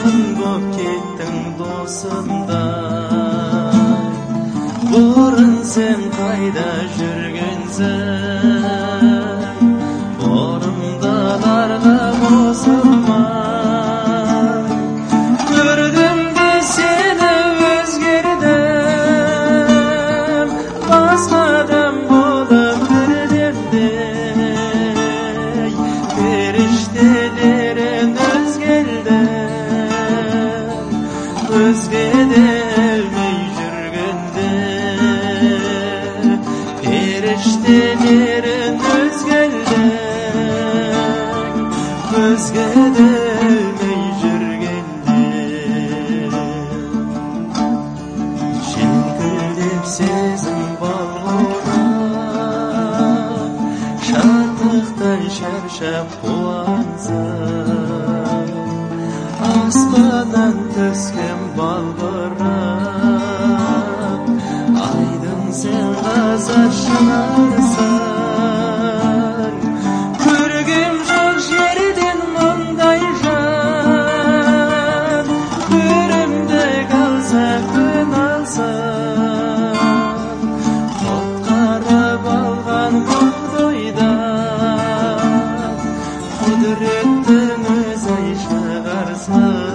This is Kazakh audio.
Жан боп кеттің досымдай, бұрын сен қайда жүргенсің, орымдаларға қосылмай. Көрдім де сені өзгердім, басқа адам болып бірдемдей, періштелерін өзге де өлмей жүргенде, періштелерін өзге де өлмей жүргенде. Желкілдеп сезім балғынап, шаттықтан шаршап қуансам, аспаннан түскен балбырап, айдың сен ғазап шынарсың. Көргем жоқ жерден мұндай жан, көрімді қалса күн алсын, құтқарып алған құдайдан, құдіреттің өзі шығарсын.